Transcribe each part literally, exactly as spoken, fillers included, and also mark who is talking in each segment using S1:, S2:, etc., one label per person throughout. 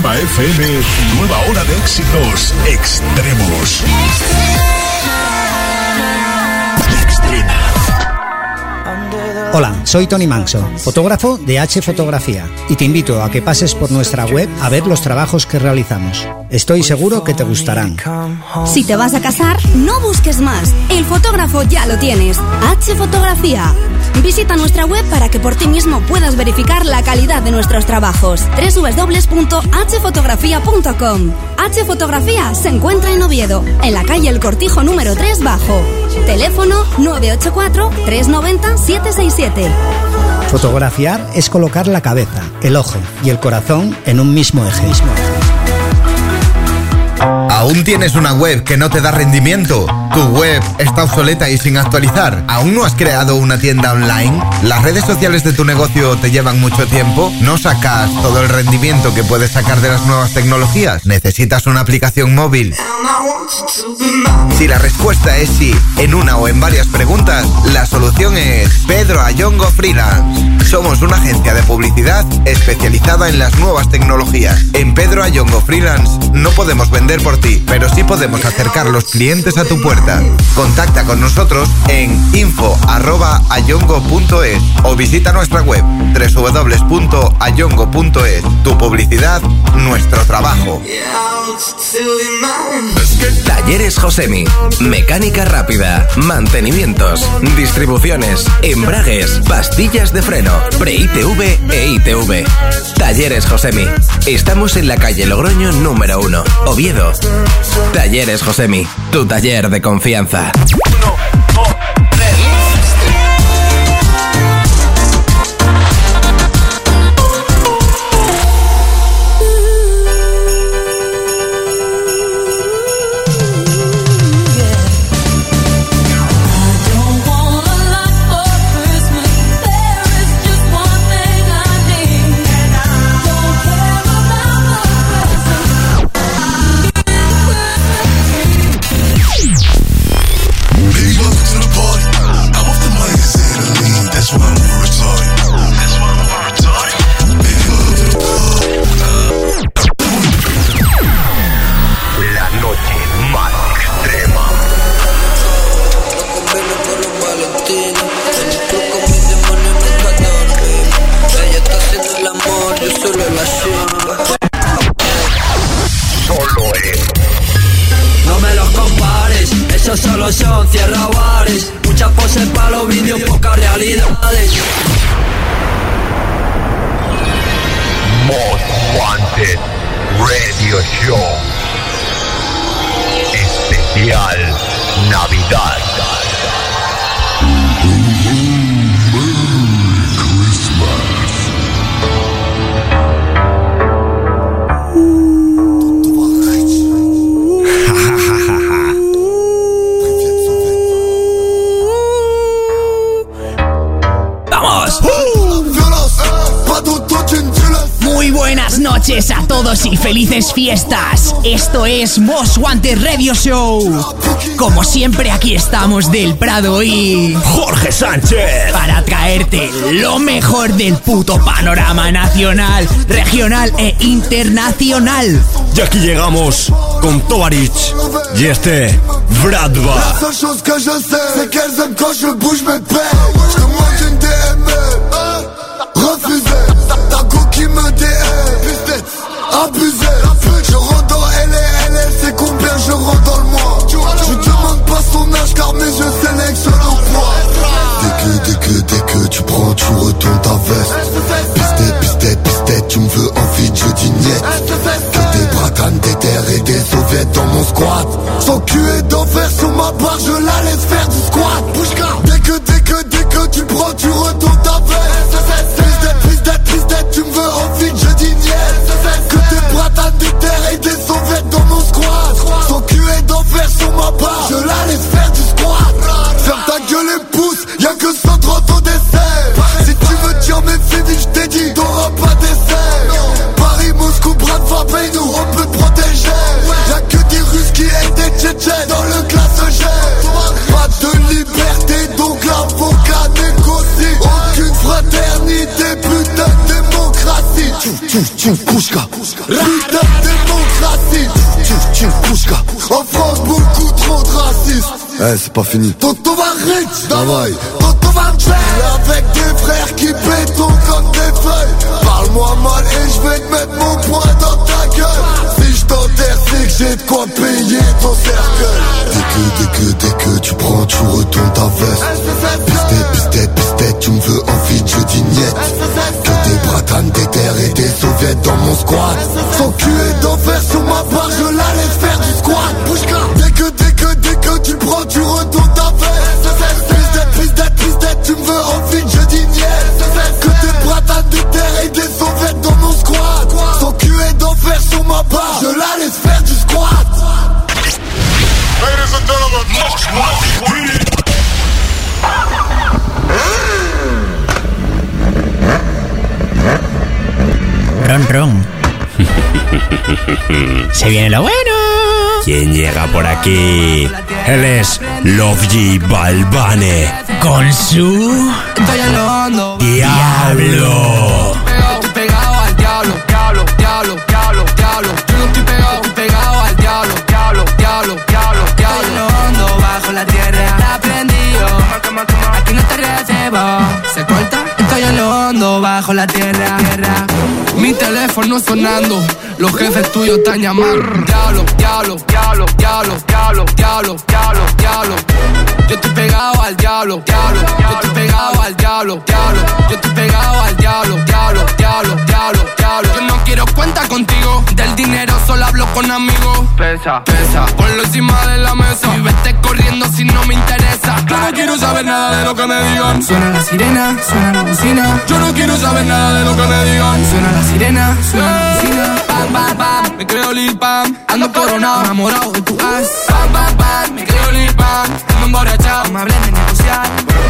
S1: Extrema F M, nueva hora de éxitos extremos. Extrema.
S2: Hola, soy Tony Manso, fotógrafo de H Fotografía, y te invito a que pases por nuestra web a ver los trabajos que realizamos. Estoy seguro que te gustarán.
S3: Si te vas a casar, no busques más. El fotógrafo ya lo tienes. H Fotografía. Visita nuestra web para que por ti mismo puedas verificar la calidad de nuestros trabajos. doble u doble u doble u punto h fotografía punto com. H Fotografía se encuentra en Oviedo, en la calle El Cortijo número tres bajo. Teléfono nueve ocho cuatro, tres nueve cero, siete seis siete.
S2: Fotografiar es colocar la cabeza, el ojo y el corazón en un mismo eje.
S4: ¿Aún tienes una web que no te da rendimiento? ¿Tu web está obsoleta y sin actualizar? ¿Aún no has creado una tienda online? ¿Las redes sociales de tu negocio te llevan mucho tiempo? ¿No sacas todo el rendimiento que puedes sacar de las nuevas tecnologías? ¿Necesitas una aplicación móvil? Si la respuesta es sí, en una o en varias preguntas, la solución es Pedro Ayongo Freelance. Somos una agencia de publicidad especializada en las nuevas tecnologías. En Pedro Ayongo Freelance no podemos vender por ti, pero sí podemos acercar los clientes a tu puerta. Contacta con nosotros en info arroba ayongo punto es o visita nuestra web doble u doble u doble u punto ayongo punto es. Tu publicidad, nuestro trabajo.
S5: Talleres Josemi. Mecánica rápida, mantenimientos, distribuciones, embragues, pastillas de freno, pre-I T V e I T V. Talleres Josemi. Estamos en la calle Logroño número uno, Oviedo. Talleres Josemi, tu taller de confianza. Uno, dos, tres.
S6: Solo son cierra bares, muchas poses para los vídeos, pocas realidades.
S7: Most Wanted Radio Show Especial Navidad.
S8: Muy buenas noches a todos y felices fiestas. Esto es Most Wanted Radio Show. Como siempre, aquí estamos Del Prado y
S1: Jorge Sánchez
S8: para traerte lo mejor del puto panorama nacional, regional e internacional.
S1: Y aquí llegamos con Tovarich y este Bradva.
S9: Abusé, je rentre dans L A, L L, c'est combien je rentre dans le mois. Je demande pas son âge car mes yeux sélectionnent l'emploi. Dès que, dès que, dès que tu prends, tu retournes ta veste. Piste, piste, piste, tu me veux en vide, je dis niet. Que des bratanes, des terres et des soviets dans mon squat. Son cul est d'enfer sur ma barre, je la laisse faire du squat. Dès que, dès que, dès que tu prends, tu retournes ta veste. Piste, piste, piste, tu me veux en vide, je dis niet. Que des bratanes, des terres et des soviets dans mon squat. Son cul est d'enfer sur ma barre, je la laisse faire du squat. Ferme ta gueule et pousse, y'a que cent trente au dessert. Si tu veux dire mes filles, je t'ai dit, t'auras pas d'essai. Paris, Moscou, Bradva, paye-nous, on peut te protéger. Y'a que des Russes qui aiment des Tchétchènes dans le classe G. Pas de liberté, donc l'avocat négocie. tchou tchou Pouchka. Putain de démocratie. Tchou tchou Pouchka. En France beaucoup trop de racistes. Eh c'est pas fini. Tonton va rich, davai. Tonton va me faire avec des frères qui béton comme des feuilles. Parle-moi mal et je vais te mettre mon poing dans ta gueule. Si je t'enterre c'est que j'ai de quoi payer ton cercueil. Dès que, dès que, dès que tu prends, tu retournes ta veste. Pistet, pistet, pistet, tu me veux en vide, je dis niet. Que des bratanes, des terres et des soviets dans mon squat. Son cul est d'enfer sur ma barre, je la laisse faire du squat. Dès que, dès que, dès que tu prends, tu retournes ta veste. Pistet, pistet, pistet, tu me veux en vide, je dis niet. Que des bratanes, des terres et des soviets dans mon squat. Son cul est d'enfer sur ma barre, je la laisse faire du squat.
S10: Ladies and gentlemen, Most Wanted.
S8: Ron, ron. Se viene lo bueno.
S1: ¿Quién llega por aquí? Él es Lovji Balvane.
S8: Con su...
S1: Diablo.
S11: Estoy pegado al diablo, diablo, diablo, diablo, diablo. Yo no estoy pegado, estoy pegado al diablo, diablo, diablo, diablo, diablo. Estoy hondo bajo la tierra, la prendido. Aquí no te recebo, se corta. Estoy en lo hondo bajo la tierra, tierra. Mi teléfono sonando, los jefes tuyos están llamando. Diablo, diablo, diablo, diablo, diablo, diablo, diablo, diablo. Yo estoy pegado al diablo, diablo. Yo estoy pegado al diablo, diablo. Yo estoy pegado al diablo, diablo, diablo, diablo, diablo. Yo no quiero cuenta contigo, del dinero solo hablo con amigos. Pesa, pesa, ponlo encima de la mesa y vete corriendo si no me interesa. Yo no quiero saber nada de lo que me digan. Suena la sirena, suena la bocina. Yo no quiero saber nada de lo que me digan. Suena la sirena, suena la bocina. Pam, pam, pam, me creo Lil Pam. Ando coronado, enamorado de tu ass. Pam, pam, pam, me creo Lil Pam. Ando emborrachado, no me hablen de negociar.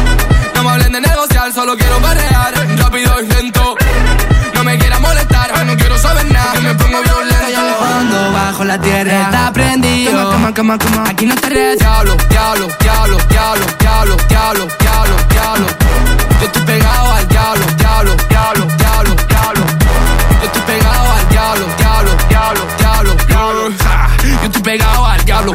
S11: No me hablen de negociar, solo quiero perrear. Rápido y lento, no me quieras molestar. No quiero saber nada, que me pongo violento. Estoy en lo hondo, bajo la tierra, está prendido. Cama, cama, cama, aquí no te ríes. Diablo, diablo, diablo, diablo, diablo, diablo, diablo, diablo. Yo estoy pegado al diablo, diablo, diablo, diablo, diablo. Yo estoy pegado al diablo, diablo, diablo, diablo, diablo. Yo estoy pegado al diablo,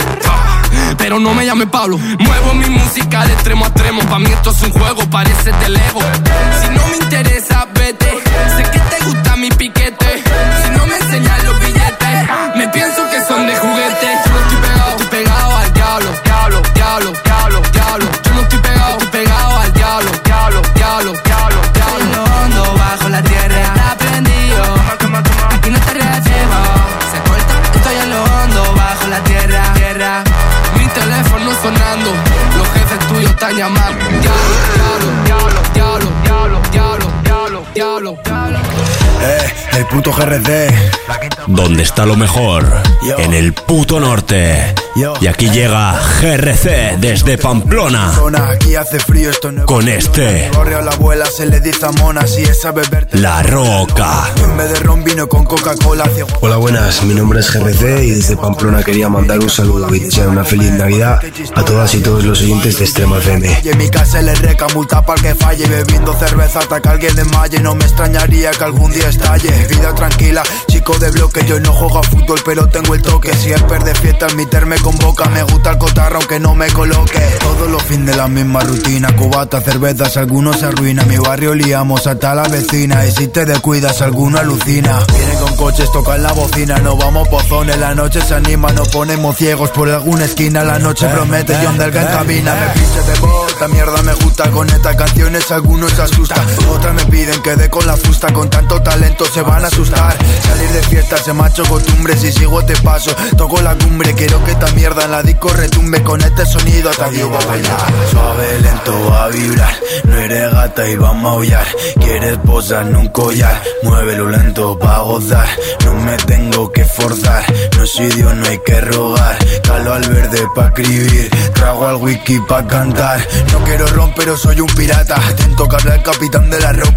S11: pero no me llame Pablo. Muevo mi música de extremo a extremo. Pa' mí esto es un juego, parece de Lego. Si no me interesa, vete. Sé que te gusta mi piquete. Si no me enseñas los billetes, me pienso que son de juguete. Yo no estoy pegado, estoy pegado al diablo, diablo, diablo, diablo, diablo. Yo no estoy pegado, estoy pegado al diablo, diablo, diablo, diablo, diablo. En lo hondo, bajo la tierra, está prendido. Aquí no te recebo, se corta. Estoy en lo hondo, bajo la tierra, tierra. Mi teléfono sonando, los jefes tuyos están llamando. Diablo, diablo, diablo, diablo, diablo, diablo, diablo, diablo.
S12: Eh, el puto G R C.
S1: ¿Dónde está lo mejor?
S12: Yo.
S1: En el puto norte.
S12: Yo.
S1: Y aquí llega G R C desde Pamplona.
S12: Aquí hace frío, esto no es
S1: con este.
S12: Corre a la abuela, se le dice a Mona, si es sabe verte.
S1: La Roca.
S12: En vez de ron vino con Coca-Cola.
S13: Hola, buenas, mi nombre es G R C y desde Pamplona quería mandar un saludo y desear una feliz Navidad a todas y todos los oyentes de Extrema F M.
S12: Y en mi casa le reca multa para que falle, bebiendo cerveza hasta que alguien desmaye. No me extrañaría que algún día estalle. Vida tranquila, chico de bloque, yo no juego a fútbol pero tengo el toque. Si es perder fiesta, mi ter me convoca. Me gusta el cotarro aunque no me coloque. Todos los fines de la misma rutina, cubata, cervezas, algunos se arruinan. Mi barrio liamos hasta la vecina y si te descuidas alguno alucina. Vienen con coches, tocan la bocina, no vamos pozones, la noche se anima, nos ponemos ciegos por alguna esquina. La noche promete, John Delga en cabina. Me pinche de bota, mierda me gusta, con estas canciones algunos se asustan. Otras me piden que dé con la fusta, con tanto talento se van a asustar. Salir de fiesta se me ha hecho costumbre, si sigo te paso, toco la cumbre. Quiero que esta mierda en la disco retumbe con este sonido hasta Dios va a bailar. Suave, lento va a vibrar, no eres gata y vamos a aullar. Quieres posar en un collar, muévelo lento pa' gozar. No me tengo que forzar, no soy Dios, no hay que rogar. Calo al verde pa' escribir, trago al whisky pa' cantar. No quiero ron pero soy un pirata, atento que habla el capitán de la roca.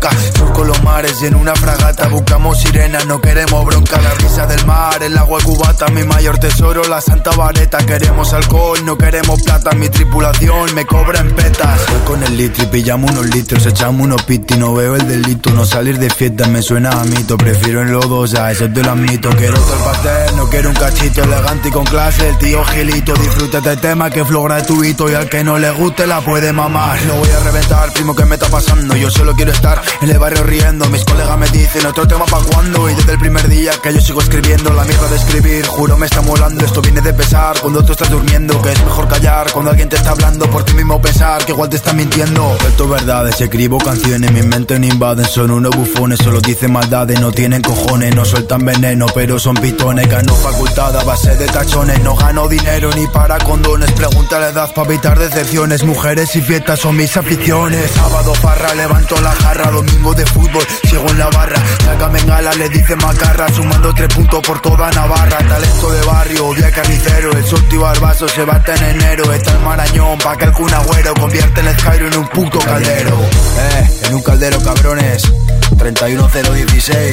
S12: surco los mares y en una fragata buscamos sirenas, no queremos bronca. La brisa del mar, el agua cubata, mi mayor tesoro, la santa vareta. Queremos alcohol, no queremos plata, mi tripulación me cobra en petas. Voy con el litro y pillamos unos litros, echamos unos pitis, no veo el delito. No salir de fiesta me suena a mito, prefiero en lodosa, eso te lo admito. Quiero todo el pastel, no quiero un cachito, elegante y con clase, el tío Gilito. Disfruta este tema que es flow gratuito y al que no le guste la puede mamar. No voy a reventar, primo, ¿qué me está pasando? Yo solo quiero estar en el barrio riendo. Mis colegas me dicen, otro tema pa' cuando. Y desde el primer día que yo sigo escribiendo, la mierda de escribir, juro me está molando. Esto viene de pesar cuando tú estás durmiendo, que es mejor callar cuando alguien te está hablando por ti mismo pensar que igual te está mintiendo. Esto verdades, escribo canciones, mi mente no invaden, son unos bufones, solo dicen maldades, no tienen cojones, no sueltan veneno, pero son pitones. Gano facultad a base de tachones, no gano dinero ni para condones. Pregunta la edad para evitar decepciones, mujeres y fiestas son mis aficiones. Sábado farra, levanto la jarra, domingo de fútbol, sigo en la barra. Sácame en gala, le dice macarra, sumando tres puntos por toda Navarra. Talento de barrio, día carnicero, el sorteo y barbazo se bate en enero. Está el Marañón, pa' que el Kun Agüero convierte el Skyro en un puto caldero. Eh, en un caldero, cabrones. treinta y uno cero dieciséis.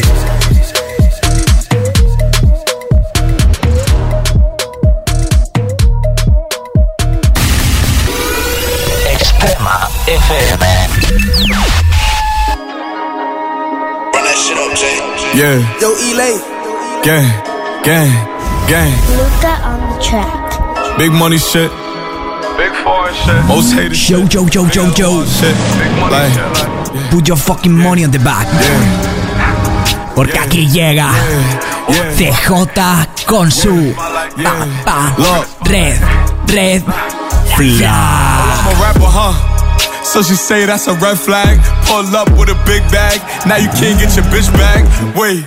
S14: Extrema F M.
S15: Yeah.
S16: Yo, Elay.
S15: Gang, gang, gang.
S17: Luca on the track.
S15: Big money shit.
S10: Big foreign shit.
S15: Most hated
S8: Yo, yo, yo, yo, yo.
S15: shit. Like,
S8: Put your fucking money on the back. Porque aquí llega C J con su pa, pa, red, red flag.
S15: I'm a rapper, huh? So she say that's a red flag. Pull up with a big bag. Now you can't get your bitch back. Wait.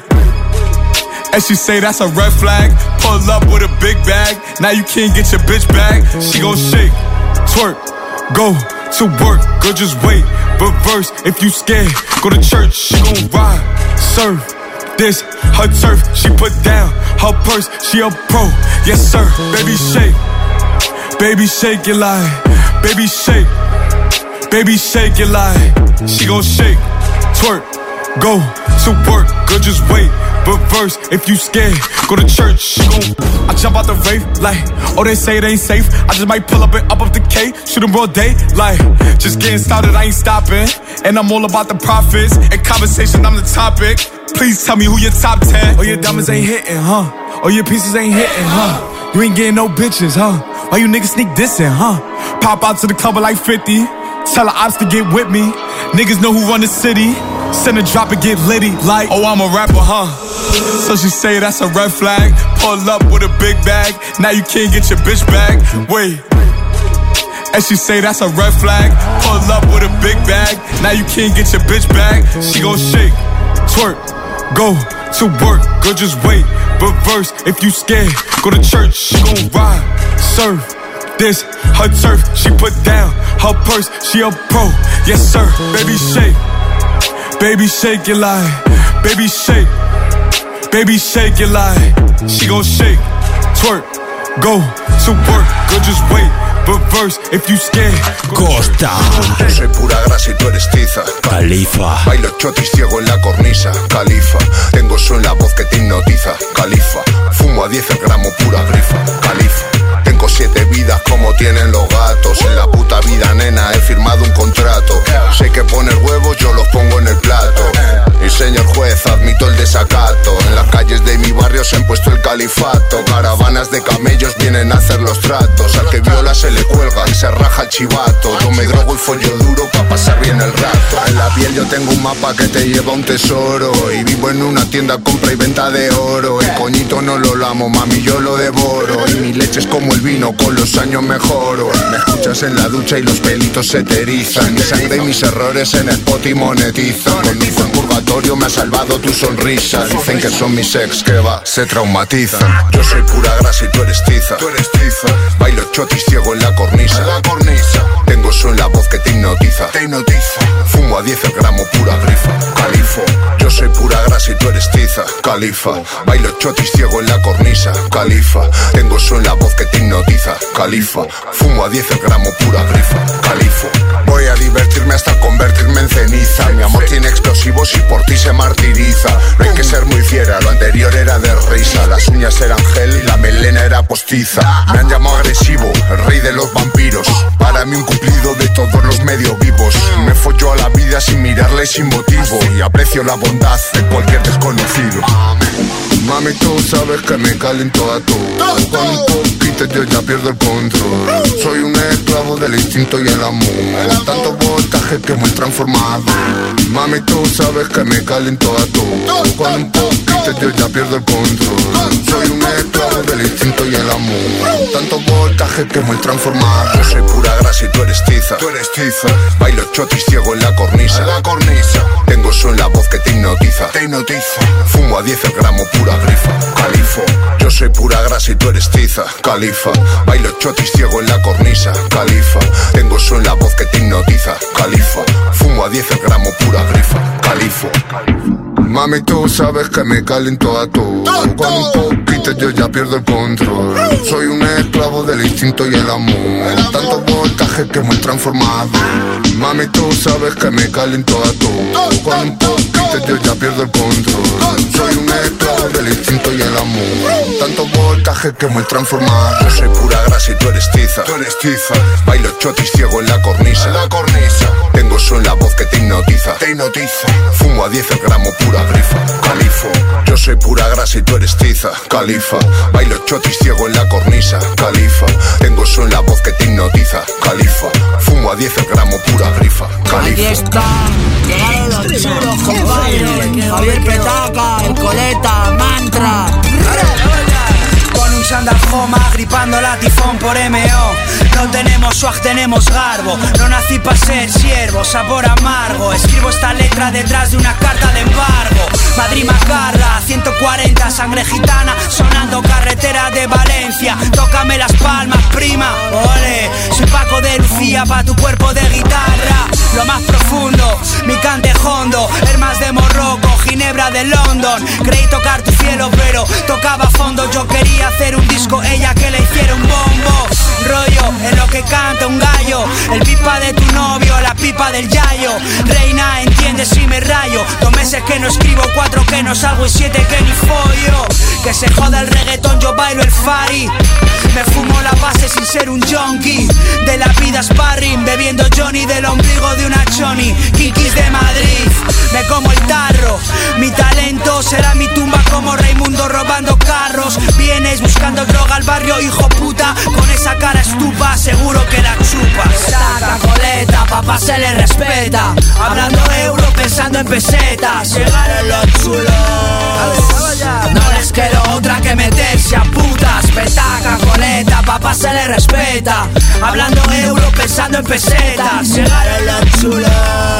S15: And she say that's a red flag. Pull up with a big bag. Now you can't get your bitch back. She gon' shake, twerk, go to work. Girl, just wait. Reverse if you scared. Go to church. She gon' ride, serve. This her turf. She put down her purse. She a pro. Yes sir. Baby shake, baby shake it like. Baby shake, baby shake it like. She gon' shake, twerk, go to work. Girl, just wait. Reverse if you scared. Go to church. She gon' I jump out the rave like. Oh, they say it ain't safe. I just might pull up and up up the K. Shoot 'em all day like. Just getting started, I ain't stopping. And I'm all about the profits. In conversation, I'm the topic. Please tell me who your top ten. Oh, your diamonds ain't hitting, huh? Oh, your pieces ain't hitting, huh? You ain't getting no bitches, huh? Why you niggas sneak dissing, huh? Pop out to the club at like fifty. Tell the ops to get with me. Niggas know who run the city. Send a drop and get litty like. Oh, I'm a rapper, huh? So she say that's a red flag. Pull up with a big bag. Now you can't get your bitch back. Wait. And she say that's a red flag. Pull up with a big bag. Now you can't get your bitch back. She gon' shake, twerk, go to work. Girl, just wait. Reverse if you scared. Go to church. She gon' ride, serve. This her turf. She put down her purse. She a pro. Yes sir. Baby shake, baby shake it like. Baby shake, baby shake it like. She gon' shake, twerk, go to work. Girl, just wait. Reverse if you scared.
S1: Costa.
S18: Yo soy pura grasa y tú eres tiza.
S1: Califa.
S18: Bailo chotis ciego en la cornisa. Califa. Tengo eso en la voz que te hipnotiza. Califa. Fumo a diez el gramo pura grifa. Califa. Tengo siete vidas como tienen los gatos. En la puta vida, nena, he firmado un contrato. Sé que poner huevos, yo los pongo en el plato. Y señor juez, admito el desacato. En las calles de mi barrio se han puesto el califato. Caravanas de camellos vienen a hacer los tratos. Al que viola se le cuelga y se raja el chivato. Yo me drogo y follo duro pa' pasar bien el rato. En la piel yo tengo un mapa que te lleva un tesoro. Y vivo en una tienda compra y venta de oro. El coñito no lo lamo, mami, yo lo devoro. Y mi leche es como el vino, con los años mejoro. Me escuchas en la ducha y los pelitos se te erizan. Mi sangre y mis errores en Spotify monetizan. Con mi buen purgatorio me ha salvado tu sonrisa. Dicen que son mis ex que va, se traumatizan. Yo soy pura grasa y tú eres tiza. Tú eres tiza. Bailo chotis ciego en la cornisa. En la cornisa. Tengo eso en la voz que te hipnotiza. Te hipnotiza. Fumo a diez el gramo pura grifa. Califo. Yo soy pura grasa y tú eres tiza. Califa. Bailo chotis ciego en la cornisa. Califa. Tengo eso en la voz que te hipnotiza. Califa. Fumo a diez el gramo pura grifa. Califo. Voy Voy a divertirme hasta convertirme en ceniza. Mi amor tiene explosivos y por ti se martiriza. No hay que ser muy fiera, lo anterior era de risa. Las uñas eran gel y la melena era postiza. Me han llamado agresivo, el rey de los vampiros. Para mí un cumplido de todos los medio vivos. Me follo a la vida sin mirarle sin motivo. Y aprecio la bondad de cualquier desconocido. Mami, tú sabes que me calento a todo. Con un poquito yo ya pierdo el control. Soy un esclavo del instinto y el amor. Tanto voltaje que me he transformado. Mami, tú sabes que me calento a todo. Con un poquito yo ya pierdo el control. Soy un esclavo del instinto y el amor. Tanto voltaje que me he transformado. Yo soy pura grasa y tú eres tiza. Tú eres tiza. Bailo chotis ciego en la cornisa. En la cornisa. Tengo eso en la voz que te hipnotiza. Te hipnotiza. Fumo a diez el gramo pura grifa. Califo. Yo soy pura grasa y tú eres tiza. Califa. Bailo chotis ciego en la cornisa. Califa. Tengo eso en la voz que te hipnotiza. Califa. Fumo a diez el gramo pura grifa. Califo. Mami, tú sabes que me calento a todo. Con un poquito yo ya pierdo el control. Soy un esclavo del instinto y el amor. Tanto voltaje que me he transformado. Mami, tú sabes que me calento a todo. Con un poquito yo ya pierdo el control. Soy un esclavo del instinto y el amor. Tanto voltaje que me he transformado. Yo soy pura grasa y tú eres tiza. Tú eres tiza. Bailo chotis ciego en la cornisa. En la cornisa. Tengo eso en la voz que te hipnotiza. Te hipnotiza. Fumo a diez el gramo pura grifa. Califo. Yo soy pura grasa y tú eres tiza. Califa. Bailo chotis ciego en la cornisa. Califa. Tengo eso en la voz que te hipnotiza. Califa. Fumo a diez el gramo pura grifa. Califa.
S11: Aquí está. Llegaron los chulos, compadre. Javier Petaca, el coleta, mantra. Con un sandal Homa, gripando la tifón por M O. No tenemos swag, tenemos garbo. No nací pa' ser siervo, sabor amargo. Escribo esta letra detrás de una carta de embargo. Madrid Macarra, ciento cuarenta, sangre gitana, sonando carretera de Valencia. Tócame las palmas, prima, ole. Soy Paco de Lucía pa' tu cuerpo de guitarra. Lo más profundo, mi cante hondo. Hermas de Morroco, Ginebra de London. Creí tocar tu cielo pero tocaba fondo. Yo quería hacer un disco, ella que le hiciera un bombo. Rollo, en lo que canta un gallo. El pipa de tu novio, la pipa del yayo. Reina, entiende si me rayo. Dos meses que no escribo, cuatro que no salgo y siete que ni follo. Que se joda el reggaetón, yo bailo el fari. Me fumo la base sin ser un junkie. De la vida sparring, bebiendo Johnny del ombligo de una choni. Kikis de Madrid, me como el tarro. Mi talento será mi tumba como Raimundo robando carros. Vienes buscando droga al barrio, hijo puta. Con esa cara estupa, seguro que la chupas. Saca coleta, papá se le respeta. Hablando euro, pensando en pesetas. Llegaron los chulos. No les quedó otra que meterse a putas. Petaca, coleta, papá se le respeta. Hablando euro, pensando en pesetas. Llegaron los chulos.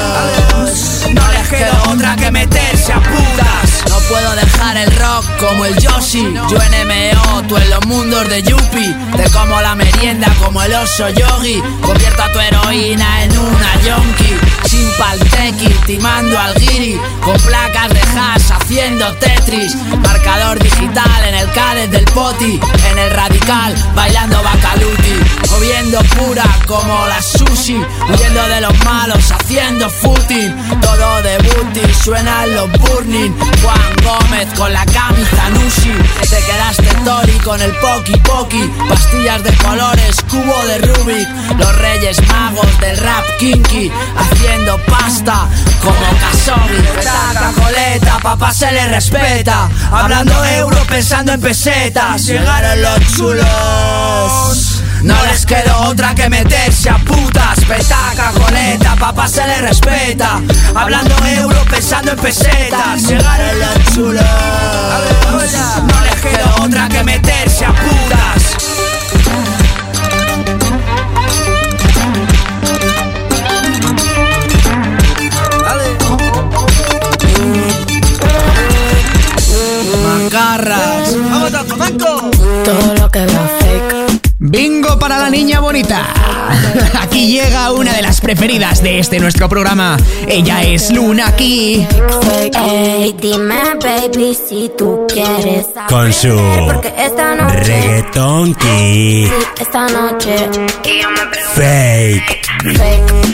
S11: No les quedó otra que meterse a putas. No puedo dejar el rock como el Yoshi. Yo en M O, tú en los mundos de Yuppie. Te como la merienda como el oso yogi. Convierto a tu heroína en una yonki. Sin paltequi, timando al guiri. Con placas de hash haciendo Tetris. Marcador digital en el Cádiz del Poti. En el Radical bailando Bacaluti. Moviendo pura como la sushi. Huyendo de los malos haciendo footing. Todo de booty, suenan los burning. Juan Gómez con la camisa Nushi. Te quedaste Tori con el Poki Poki. Pastillas de colores, cubo de Rubik. Los reyes magos del rap kinky. Haciendo pasta como Kasobi. Petaca, coleta, papá se le respeta. Hablando euro, pensando en pesetas. Llegaron los chulos. No les quedó otra que meterse a putas. Petaca, coleta, papá se le respeta. Hablando euro, pensando en pesetas. Llegaron los chulos. No les quedó otra que meterse a putas. Macarras.
S16: Todo lo que veo fake.
S8: Bingo para la niña bonita. Aquí llega una de las preferidas de este nuestro programa. Ella es Luna Key.
S16: Ey, dime baby si tú quieres saber.
S1: Con su
S16: Porque esta noche
S1: reggaeton key.
S16: sí, esta noche
S1: Fake.
S16: Fake.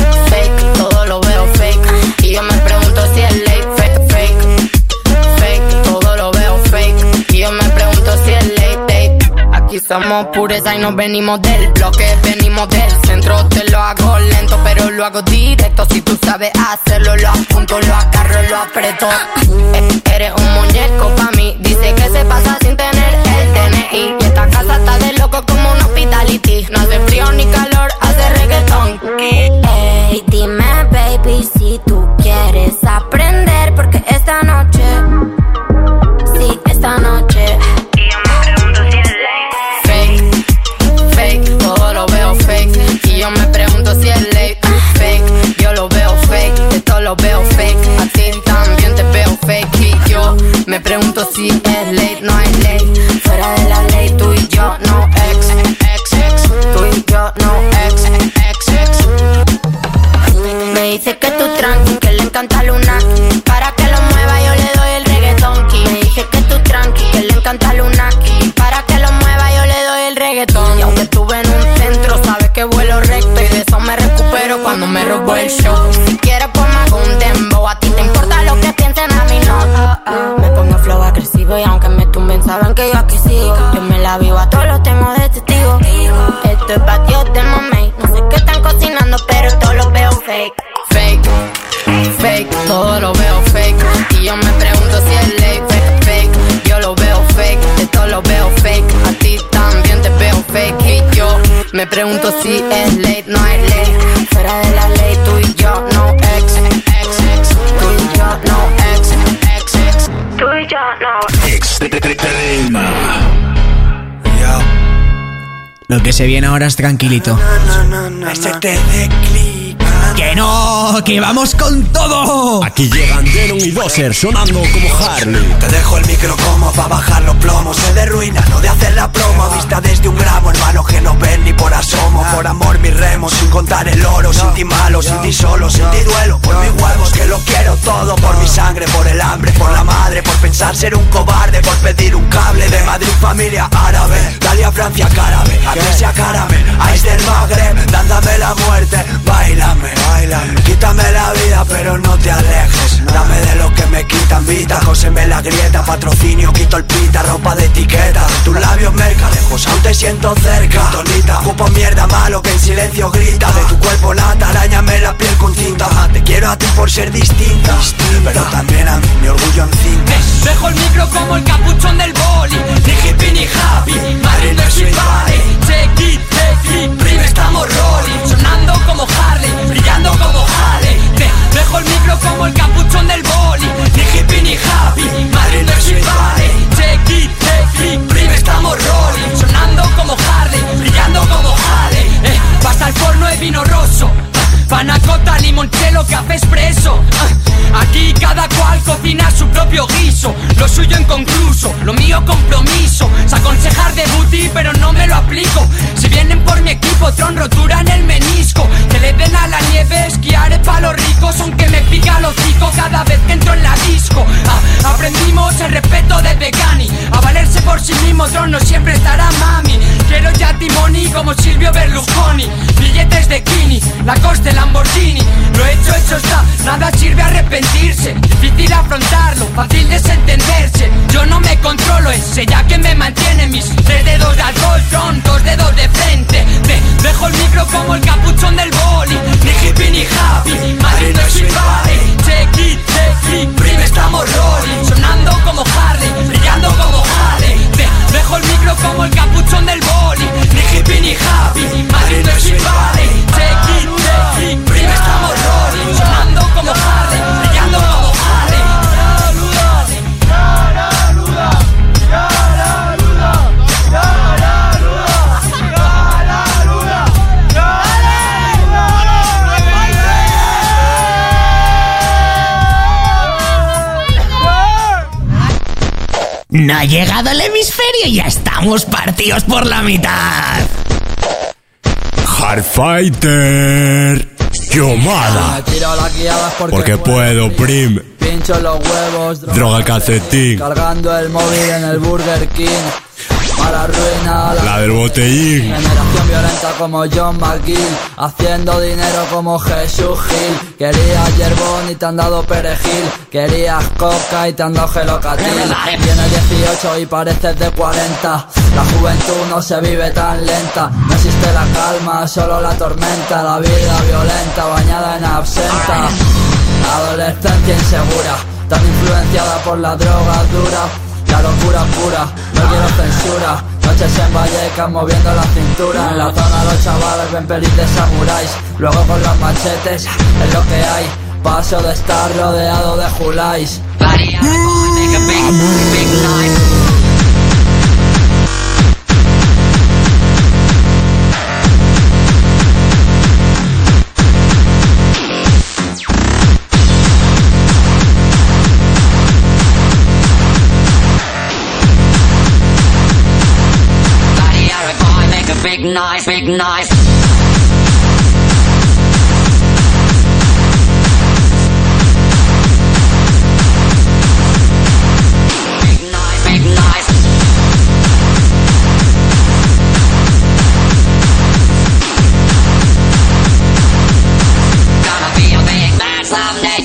S16: fake, todo lo veo fake. Y yo me pregunto si es late, fake, fake, fake, todo lo veo fake. Y yo me pregunto si es late, late. Aquí somos pureza y nos venimos del bloque, venimos del centro. Te lo hago lento, pero lo hago directo. Si tú sabes hacerlo, lo apunto, lo agarro, lo aprieto. Eh, eres un muñeco pa' mí. Dice que se pasa sin tener el D N I. Y esta casa está de loco como un hospitality. No hace frío ni calor, hace reggaetón. Ey, dime baby si tú quieres aprender, porque esta noche, sí, esta noche. Y yo me pregunto si es late. Fake, fake, todo lo veo fake. Y yo me pregunto si es late. Fake, yo lo veo fake, esto lo veo fake. A ti también te veo fake. Y yo me pregunto si es late, no es late. Fuera de la ley, tú y yo no ex, ex, ex. Tú y yo no ex, ex, ex. Me dice que tú tranqui, que le encanta Lunaki. Para que lo mueva yo le doy el reggaetón. Me dice que tú tranqui, que le encanta Lunaki. Para que lo mueva yo le doy el reggaetón. Y aunque estuve en un centro, sabes que vuelo recto. Y de eso me recupero cuando me robo el show. Si quieres ponme un dembow. A ti te importa lo que piensen, a mí no. uh, uh. Me pongo flow agresivo y aunque me tumben saben que yo aquí sigo. Yo me la vivo, a todos los tengo de testigo. Esto es patio de mamey. No sé qué están cocinando, pero todo lo veo fake. Fake, fake, todo lo veo fake. Y yo me pregunto si es late, fake, fake. Yo lo veo fake, esto lo veo fake. A ti también te veo fake. Y yo me pregunto si es late, no es late. Fuera de la ley, tú y yo no ex, ex, ex. Tú y yo no ex, ex, ex. Tú y yo no
S8: Extrema. Lo que se viene ahora es tranquilito. Que no, que vamos con todo.
S1: Aquí llegan Denon y Dozer sonando como Harley.
S12: Te dejo el micro como pa' bajar los plomos. Se de ruina, no de hacer la promo. Vista desde un gramo, hermano, que no ven ni por asomo. Por amor mi remo, sin contar el oro. Sin ti malo, sin ti solo, sin ti duelo. Por mis huevos que lo quiero todo. Por mi sangre, por el hambre, por la madre. Por pensar ser un cobarde, por pedir un cable. De Madrid familia árabe, dale a Francia cárabe. A Grecia cárabe, a este del Magreb. Dándame la muerte, bailame, bailame. Quítame la vida pero no te alejes. Dame de lo que me quitan vida. Cóseme la grieta, patrocinio, quito el pita. Ropa de etiqueta, tus labios merca. Lejos aún te siento cerca. Tonita, ocupo mierda malo que en silencio grita. De tu cuerpo lata, arañame la piel con cinta. Te quiero a ti por ser distinta, pero también a mí mi orgullo en cinta.
S11: Dejo el micro como el capuchón del boli. Ni hippie ni happy, Madrid no es sweet valley. Check it, take it, prime estamos rolling. Sonando como Harley, brillando como Harley. Te dejo el micro como el capuchón del boli. Ni hippie ni happy, Madrid no es sweet valley. Check it, take it, prime estamos rolling. Sonando como Harley, brillando como Harley. Eh, pasa al forno de vino rosso. Panacota, limoncello, café expreso. Aquí cada cual cocina su propio guiso. Lo suyo inconcluso, lo mío compromiso. Es aconsejar de booty pero no me lo aplico. Si vienen por mi equipo, tron rotura en el menisco. Que le den a la nieve, esquiaré pa' los ricos. Aunque me pica el hocico cada vez que entro en la disco. ah, Aprendimos el respeto de Vegani. A valerse por sí mismo, tron no siempre estará mami. Quiero ya timoni como Silvio Berlusconi. Billetes de Kini, la coste Lamborghini. Lo hecho, hecho está, nada sirve arrepentirse. Difícil afrontarlo, fácil desentenderse. Yo no me controlo, es ella que me mantiene. Mis tres dedos de alcohol son dos dedos de frente. Te dejo el micro como el capuchón del boli. Ni hippie ni happy, Madrid no es sweet valley. Check it, take it, prime estamos rolling. Sonando como Harley, brillando como Harley. Te dejo el micro como el capuchón del boli. Ni hippie ni happy, Madrid no es sweet valley. Check it, take it, prime estamos rolling. Sonando como Harley, brillando como Harley.
S8: No ha llegado el hemisferio y ya estamos partidos por la mitad.
S1: Hardfighter. Yomada. Porque puedo, prim.
S19: Pincho los huevos.
S1: Droga el calcetín.
S19: Cargando el móvil en el Burger King.
S6: Mala ruina, la,
S1: la del botellín.
S6: Generación violenta como John McGill, haciendo dinero como Jesús Gil. Querías yerbón y te han dado perejil, querías coca y te han dado gelocatil. Tienes dieciocho y pareces de cuarenta. La juventud no se vive tan lenta, no existe la calma, solo la tormenta. La vida violenta bañada en absenta. Adolescencia insegura, tan influenciada por la droga dura. La locura pura, no quiero censura. Noches en Vallecas moviendo la cintura. En la zona los chavales ven pelis de samuráis, luego con los machetes es lo que hay. Paso de estar rodeado de julais.
S19: Big noise, big noise. Big noise, big noise. Gonna be a big man someday.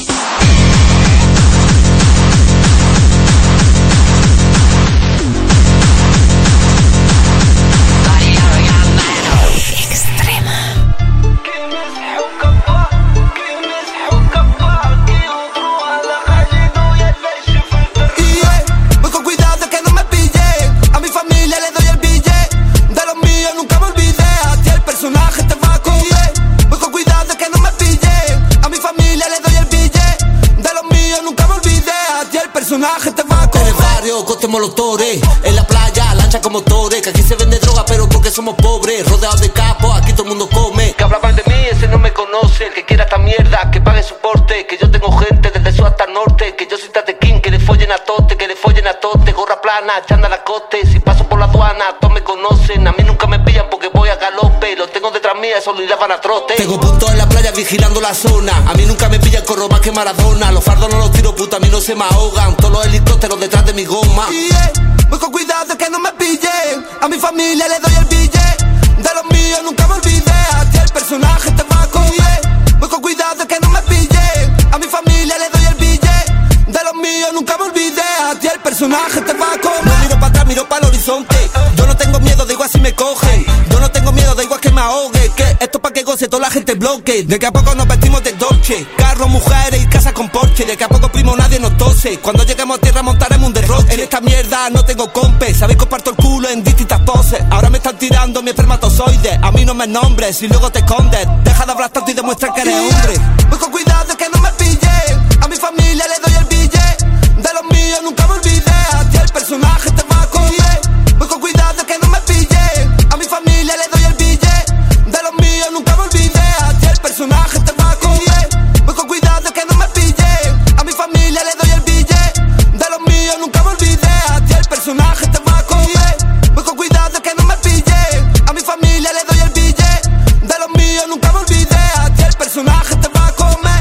S20: Molotores, en la playa, lancha como motores. Que aquí se vende droga pero porque somos pobres. Rodeados de capos, aquí todo el mundo come. Que hablaban de mí, ese no me conoce. El que quiera esta mierda, que pague su porte. Que yo tengo gente desde sur hasta el norte. Que yo soy tatequín, que le follen a tote. Que le follen a tote, gorra plana, chanda la coste. Si paso por la aduana, todos me conocen. A mí nunca me pillan porque voy a galope. Los tengo detrás mía, solo irán van a trote. Tengo puntos en la playa vigilando la zona. A mí nunca me pillan, corro más que Maradona. Los fardos no los tiro, puta, a mí no se me ahogan. Todos los helicópteros detrás de mi goma. Yeah. Voy con cuidado que no me pillen. A mi familia le doy el billete. De los míos nunca me olvidé. A ti el personaje te va a coger. Voy con cuidado que no me pillen. A mi familia le doy el billete. De los míos nunca me olvidé. A ti el personaje te va a comer. No miro para atrás, miro para el horizonte. Yo no tengo miedo, da igual si me cogen. Yo no tengo miedo, da igual que me ahogue. Que esto pa' que goce toda la gente bloque. De que a poco nos vestimos de Dolce. Carros, mujeres y casa con Porsche. De que a poco primo nadie nos tose. Cuando lleguemos a tierra montaremos un derroche. En esta mierda no tengo compe. Sabéis que os parto el culo en distintas poses. Ahora me están tirando mi espermatozoide. A mí no me nombres y luego te escondes. Deja de hablar tanto y demuestra que eres hombre. Voy con cuidado que no me pillen. A mi familia le doy el billete. De los míos nunca me olvidé. A ti el personaje te va a coger. Voy con cuidado que no me pillen. A mi familia le doy el billete. De los míos nunca me olvidé. A ti el personaje te va a coger. Voy con cuidado que no me pillen. A mi familia le doy el billete. De los míos nunca me olvidé. A ti el personaje te va a coger. Voy con cuidado que no me pillen. A mi familia le doy el billete. De los míos nunca me olvidé. A ti el personaje te va a comer.